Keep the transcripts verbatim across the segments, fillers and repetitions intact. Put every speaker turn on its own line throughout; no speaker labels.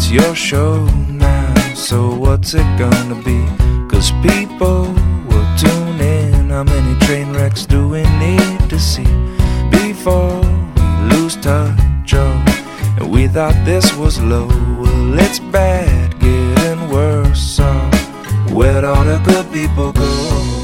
it's your show now, so what's it gonna be? Cause people will tune in. How many train wrecks do we need to see before we lose touch? Oh, and we thought this was low. Well, it's bad, getting worse. So where'd all the good people go?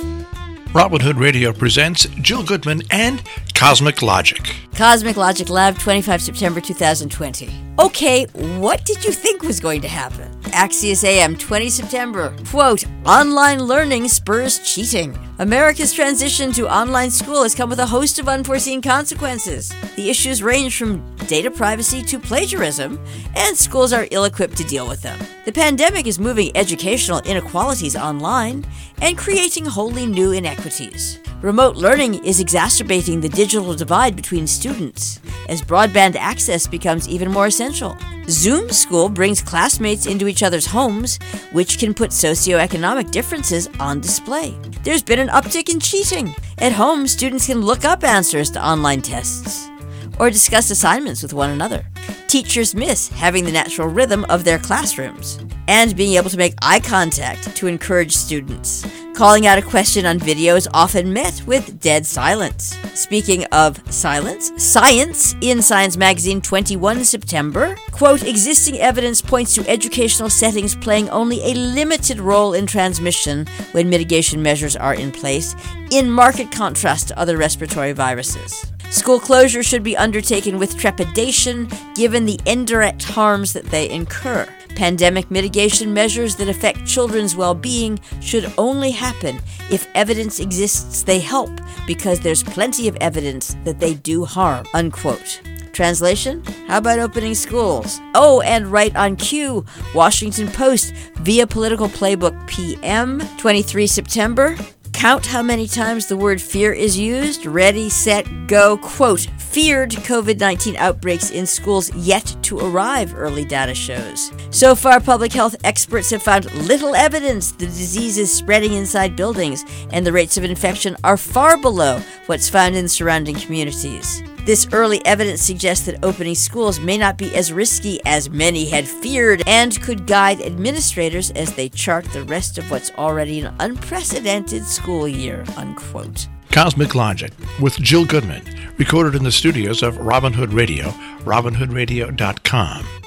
Robin Hood Radio presents Jill Goodman and Cosmic Logic.
Cosmic Logic Live, twenty-fifth September two thousand twenty. Okay, what did you think was going to happen? Axios A M, twentieth September. Quote, online learning spurs cheating. America's transition to online school has come with a host of unforeseen consequences. The issues range from data privacy to plagiarism, and schools are ill-equipped to deal with them. The pandemic is moving educational inequalities online and creating wholly new inequities. Remote learning is exacerbating the digital divide between students as broadband access becomes even more essential. Zoom School brings classmates into each other's homes, which can put socioeconomic differences on display. There's been an uptick in cheating. At home, students can look up answers to online tests or discuss assignments with one another. Teachers miss having the natural rhythm of their classrooms and being able to make eye contact to encourage students. Calling out a question on video is often met with dead silence. Speaking of silence, Science in Science Magazine, twenty-first September, quote, existing evidence points to educational settings playing only a limited role in transmission when mitigation measures are in place, in marked contrast to other respiratory viruses. School closure should be undertaken with trepidation, given the indirect harms that they incur. Pandemic mitigation measures that affect children's well-being should only happen if evidence exists they help, because there's plenty of evidence that they do harm, unquote. Translation? How about opening schools? Oh, and right on cue, Washington Post via Political Playbook P M, twenty-third September. Count how many times the word fear is used. Ready, set, go. Quote, feared COVID nineteen outbreaks in schools yet to arrive, early data shows. So far, public health experts have found little evidence the disease is spreading inside buildings, and the rates of infection are far below what's found in surrounding communities. This early evidence suggests that opening schools may not be as risky as many had feared and could guide administrators as they chart the rest of what's already an unprecedented school year, unquote.
Cosmic Logic with Jill Goodman, recorded in the studios of Robin Hood Radio, robin hood radio dot com.